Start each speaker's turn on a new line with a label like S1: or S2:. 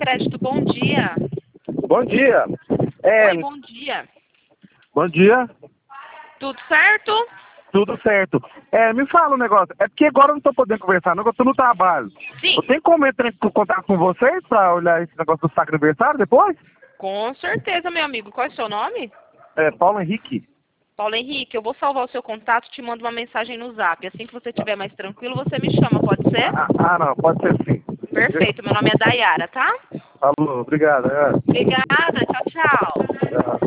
S1: Crédito, bom dia.
S2: Bom dia.
S1: Oi, bom dia.
S2: Bom dia.
S1: Tudo certo?
S2: Tudo certo. Me fala um negócio. É porque agora eu não tô podendo conversar, não, que eu tô no trabalho.
S1: Sim.
S2: Eu tenho como entrar em contato com vocês pra olhar esse negócio do sacro aniversário depois?
S1: Com certeza, meu amigo. Qual é o seu nome?
S2: Paulo Henrique.
S1: Paulo Henrique, eu vou salvar o seu contato, te mando uma mensagem no zap. Assim que você estiver mais tranquilo, você me chama, pode ser?
S2: Não, pode ser sim.
S1: Perfeito, meu nome é Dayara, tá?
S2: Falou, obrigado.
S1: Obrigada, tchau, tchau.
S2: Tchau.